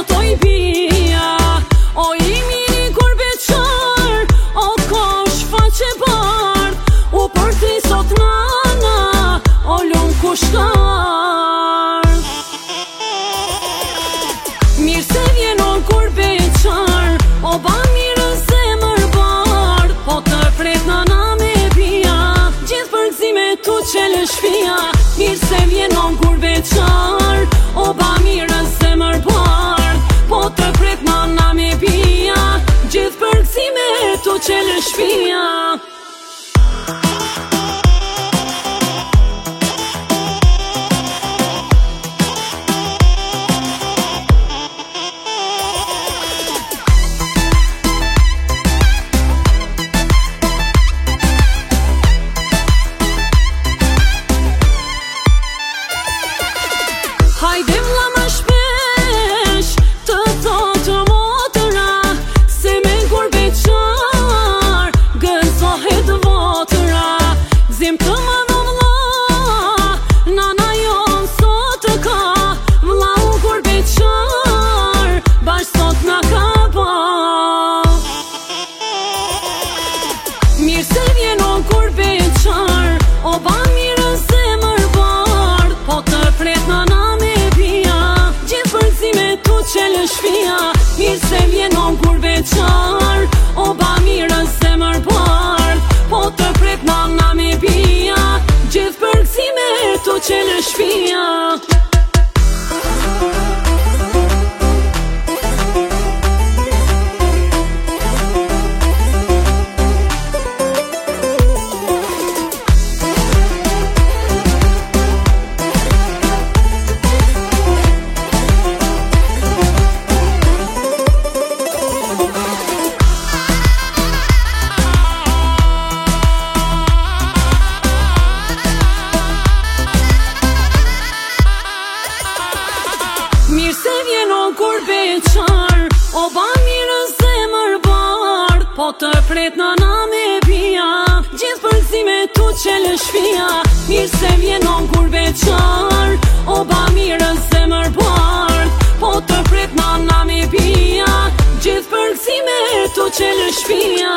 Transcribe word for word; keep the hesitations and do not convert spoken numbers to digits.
sot oj bia, o i miri kur beqar, o kosh faqe bard, u për ti sot nana, o lum kushtar. Mirë se vjen on kur beqar, o ba mirë zemër bard, po të pret nana me bia, gjithë për gzime tu qelë shpia. Mirë se vjen on kur beqar, o ba mirë zemër bard, po të pret nana me bia, gjithë për gzime tu qelë shpia. Hajde vlla ma shpesh, të thotë motëra, se me kur beqar, gëzohet votëra. Zim të më dho vlla, nana jon sot të ka, vlla u kur beqar, bash sot na ka ba. Mirë se vjen on kur beqar, o ba mirë zemër bard, po të pret nana qelë shpia. Mirë se vjen on kur beqar, o ba mirë zemër bard, po të pret nana me bia, gjithë për gzime tu qelë shpia. Mirë se vjen on kur beqar, o ba mirë zemër bard, po të pret nana me bia, gjithë për gzime tu qelë shpia. Mirë se vjen on kur beqar, o ba mirë zemër bard, po të pret nana me bia, gjithë për gzime tu qelë shpia.